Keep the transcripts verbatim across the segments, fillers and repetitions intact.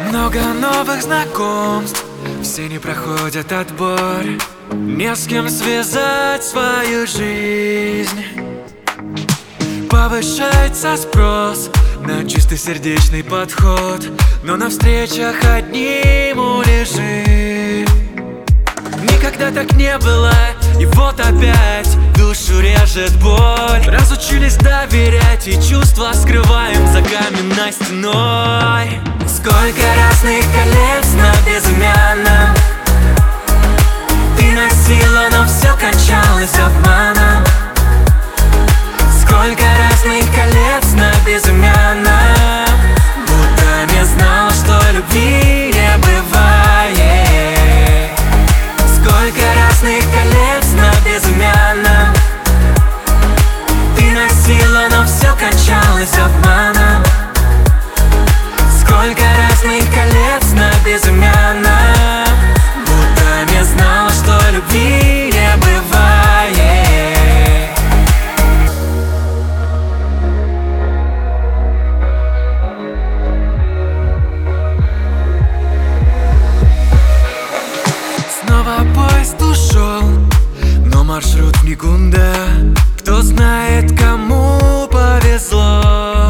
Много новых знакомств, все не проходят отбор. Не с кем связать свою жизнь. Повышается спрос на чистый сердечный подход, но на встречах одним улежи. Никогда так не было, и вот опять душу режет боль. Разучились доверять, и чувства скрываем за каменной стеной. Сколько разных колец на безымянном ты носила, но все кончалось обманом. Сколько разных колец на безымянном, будто не знал, что любви не бывает. Сколько разных колец на безымянном ты носила, но все кончалось обманом. Сколько разных колец на безымянном, будто не знал, что любви не бывает. Снова поезд ушел, но маршрут в никуда. Кто знает, кому повезло.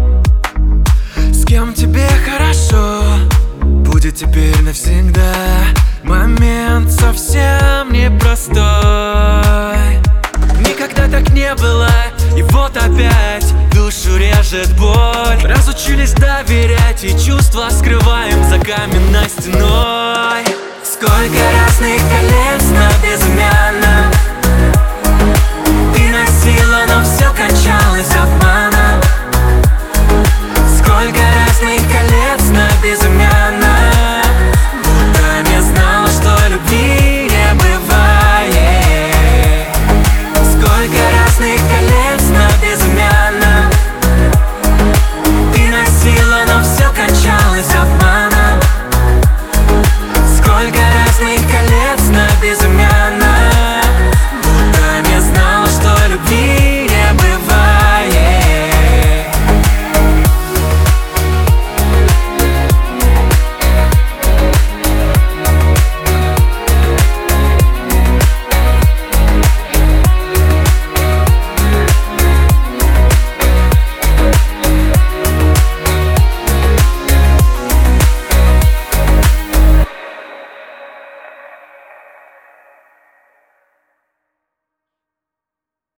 С кем тебе хорошо, будет теперь навсегда. Момент совсем непростой. Никогда так не было, и вот опять душу режет боль. Разучились доверять, и чувства скрываем за каменной стеной. Сколько разных колец на безымянном ты носила, но все кончалось обманом. Сколько разных колец на безымянном,